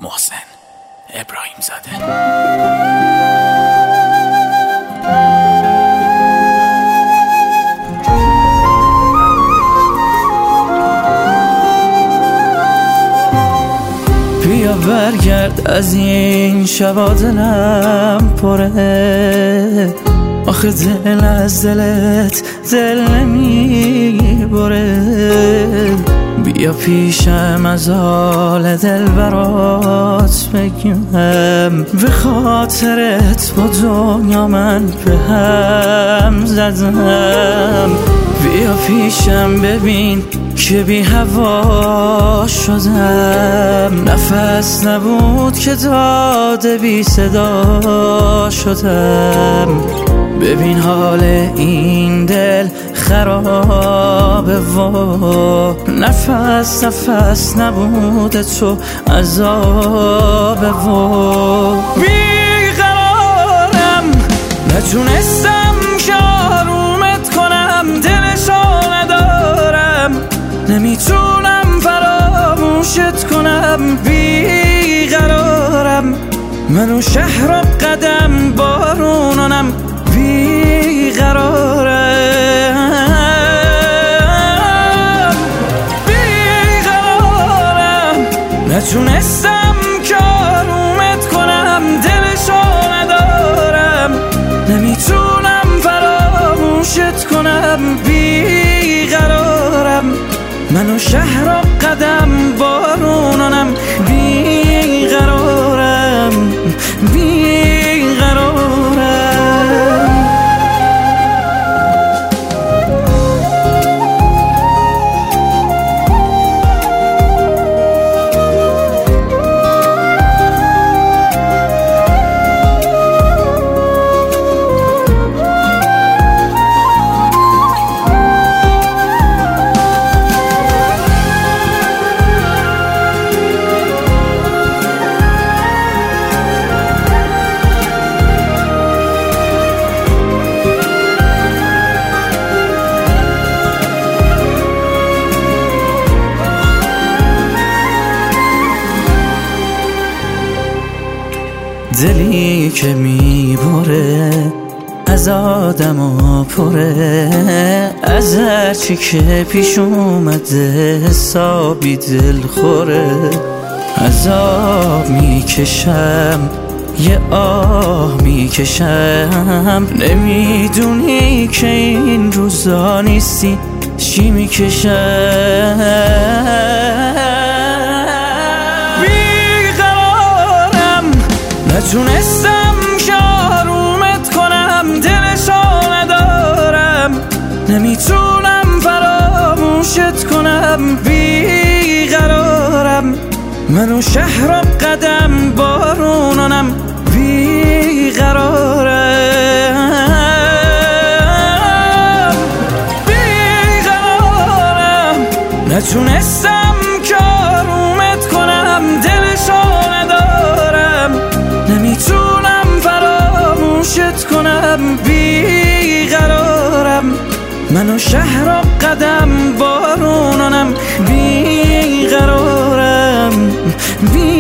محسن ابراهیم زاده. بیا برگرد از این شبا دلم پره، آخه دل از دلت دل نمیبره. بیا پیشم از حال دل برات بگم، به خاطرت با دنیا من به هم زدم. بیا پیشم ببین که بی هوا شدم، نفس نبود که داده بی صدا شدم. ببین حال این دل خرابه و نفس نبوده تو عذابه و بیقرارم، نتونستم که آرومت کنم، دلشو ندارم، نمیتونم فراموشت کنم. بیقرارم، منو شهر و قدم بارونانم. بیقرارم، نتونستم که آرومت کنم، دلشو ندارم، نمیتونم فراموشت کنم. بیقرارم، منو شهر و قدم بارونانم. بیقرارم، دلی که میبره از آدم و پره، از هرچی که پیش اومده حسابی دل خوره. عذاب میکشم، یه آه میکشم، نمیدونی که این روزا نیستی چی میکشم. نتونستم که آرومت کنم، دلشو ندارم، نمیتونم فراموشت کنم. بیقرارم، منو شهر و قدم بارونانم. بیقرارم، نتونستم که آرومت کنم، دلشو ندارم، نمیتونم فراموشت کنم. بیقرارم، منو شهر و قدم بارونانم. بیقرارم،